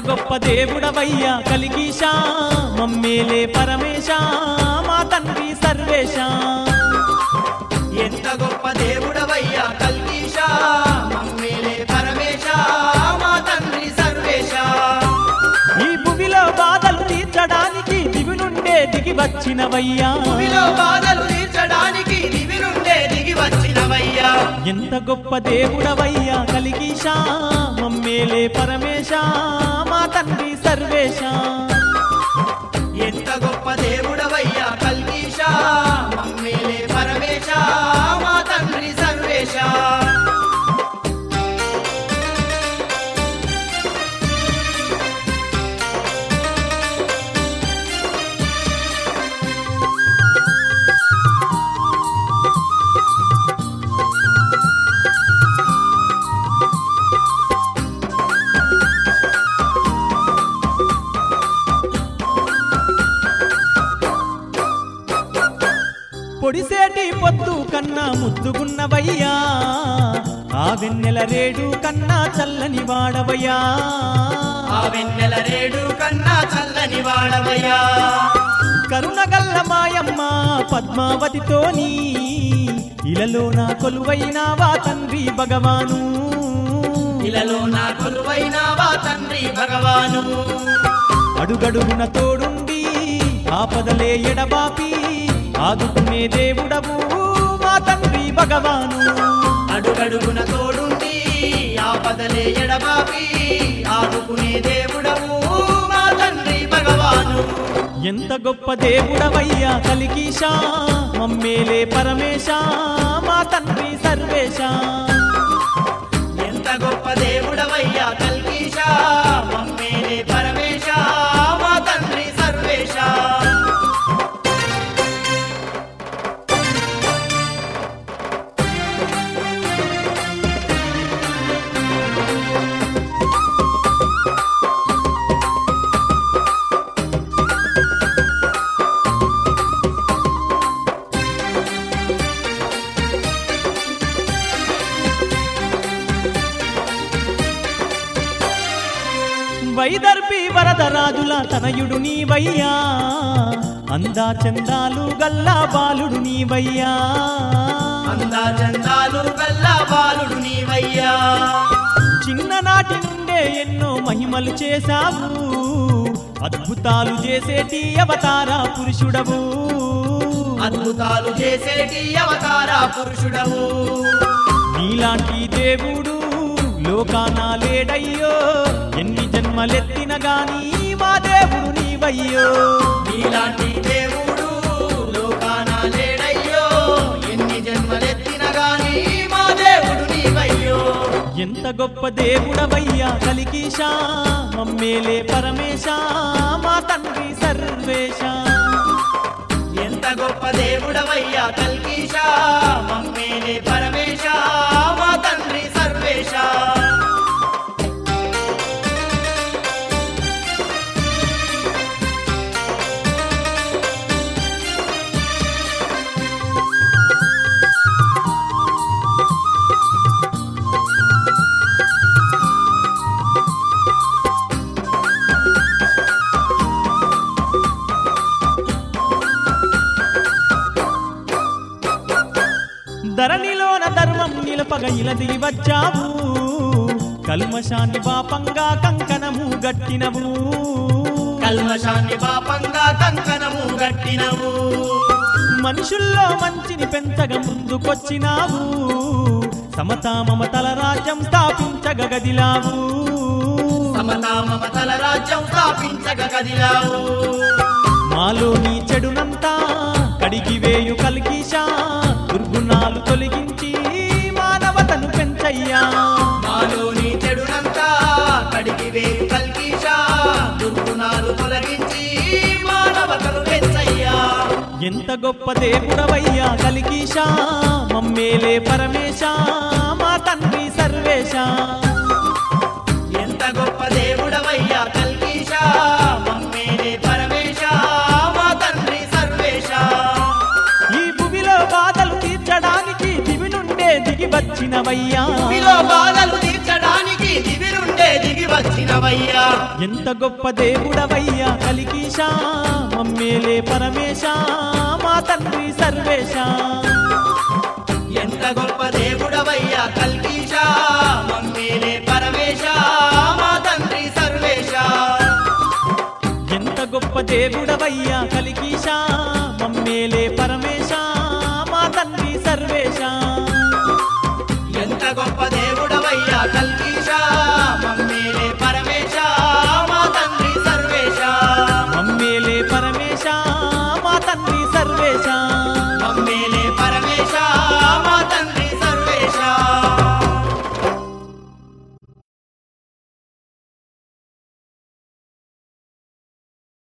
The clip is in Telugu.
గొప్ప దేవుడవయ్యా కలిగీశా మమ్మేలే పరమేశ మా తండ్రి సర్వేశ ఎంత గొప్ప దేవుడవయ్యా కల్గీశా మమ్మేలే పరమేశ మా తండ్రి సర్వేశ ఈ భూమిలో బాధలు తీర్చడానికి దివి నుండే దిగి వచ్చినవయ్యా భూమిలో బాధలు తీర్చడానికి దివి నుండే దిగి వచ్చినవయ్యా ఎంత గొప్ప దేవుడవయ్యా కలిగీశా మమ్మేలే పరమేశ మా తండ్రి సర్వేశ ఎంత గొప్ప దేవుడవయ్యా కల్గీశా మమ్మేలే పరమేశ మా తండ్రి సర్వేశ పొడిసేటి పొద్దు కన్నా ముద్దుగున్నవయ్యా ఆ వెన్నెల రేడు కన్నా చల్లని వాడవయ్యా ఆ వెన్నెల రేడు కన్నా చల్లని వాడవయ్యా కరుణగల్ల మాయమ్మ పద్మావతితోని ఇలలో నా కొలువైనావా తండ్రి భగవాను ఇలలో నా కొలువైనావా తండ్రి భగవాను అడుగడుగున తోడుండి ఆపదలే ఎడబాపి ఆదుకునే దేవుడవు మా తండ్రి భగవాను అడుగడుగున తోడుండి ఆపదలే ఎడబాపి ఆదుకునే దేవుడవు మా తండ్రి భగవాను ఎంత గొప్ప దేవుడవయ్యా కలిగీశా మమ్మేలే పరమేశ మా తండ్రి సర్వేశ ఎంత గొప్ప దేవుడవయ్యా కల్గీశా మమ్మేలే పరమేశ మా తండ్రి సర్వేశ వైదర్భి వరదరాజుల తనయుడు నీవయ్యా అందా చందాలు గల్లా బాలుడు నీవయ్యా అందా చందాలు గల్లా బాలుడు నీవయ్యా చిన్ననాటి నుండే ఎన్నో మహిమలు చేశావు అద్భుతాలు చేసేటి అవతార పురుషుడవు అద్భుతాలు చేసేటి అవతార పురుషుడవు నీలాంటి దేవుడు లోకాన లేడయ్యో ఎన్ని జన్మలెత్తిన గాని మా దేవుడు నీవయ్యో నీలాంటి దేవుడు లోకాన లేడయ్యో ఎన్ని జన్మలెత్తిన గాని మా దేవుడు నీవయ్యో ఎంత గొప్ప దేవుడవయ్యా కలిగీశా మమ్మేలే పరమేశ మా తండ్రి సర్వేశ ఎంత గొప్ప దేవుడవయ్యా కల్గీశా మమ్మేలే పరమేశ మా తండ్రి సర్వేశ ధరణిలోన ధర్మం నిలపగ ఇలది వచ్చావు కల్మషాన్ని పాపంగా కంకణము గట్టినవు కల్మషాన్ని పాపంగా కంకణము గట్టినవు మనుషుల్లో మంచిని పెంచగ ముందుకొచ్చినావు సమతా మమతల రాజ్యం స్థాపించగ గదిలావు సమతా మమతల రాజ్యం స్థాపించగ గదిలావు మాలో నీ చెడునంతా కడిగివేయు కలిగీశా దుర్గుణాలు తొలగించి మానవతను పెంచయ్యా మాలో నీ చెడునంతా కడిగివేయు కల్గీశా దుర్గుణాలు తొలగించి మానవతను పెంచయ్యా ఎంత గొప్ప దేవుడవయ్యా కలిగీశా మమ్మేలే పరమేశ మా తండ్రి సర్వేశ ఎంత గొప్ప దేవుడవయ్యా కల్గీశా మమ్మేలే పరమేశ మా తండ్రి సర్వేశ ఈ భూమిలో బాధలు తీర్చడానికి దివి నుండే దిగి వచ్చినవయ్యా భూమిలో బాధలు తీర్చడానికి దివి నుండే నుండే దిగి వచ్చినవయ్యా ఎంత గొప్ప దేవుడవయ్యా కలికీశా మమ్మేలే పరమేశ మా తండ్రి సర్వేశ ఎంత గొప్ప దేవుడవయ్యా కల్కీశా మమ్మేలే పరమేశ మా తండ్రి సర్వేశ ఎంత గొప్ప దేవుడవయ్యా కలికీశా మమ్మేలే పరమేశ మా తండ్రి సర్వేశ ఎంత గొప్ప దేవుడవయ్యా కల్కీశా